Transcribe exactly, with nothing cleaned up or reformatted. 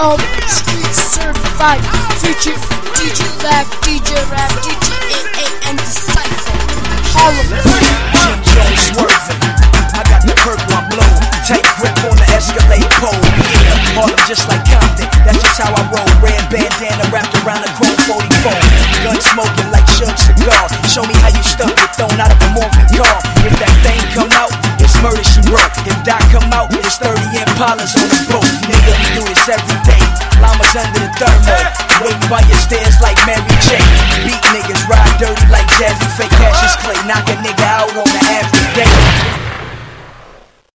Um, street certified, featured D J Lab, D J Rap, D J A A, and Disciple. Harlem. Jim Jones swerving. I got the purple, I'm blue. Tight grip on the Escalade pole. Yeah, Harlem just like Compton. That's just how I roll. Red bandana wrapped around a chrome forty-four. Gun smoking like Suge Cigar. Show me how you stuck it, thrown out of a moving car. If that thing come out, it's murder she wrote. If that come out, it's thirty Impalas on the boat. Nigga, we do this every day. Llamas under the thermal. Waiting by your stairs like Mary J. Beat niggas, ride dirty like Jazzy. Fake Cassius Clay. Knock a nigga out on the after day.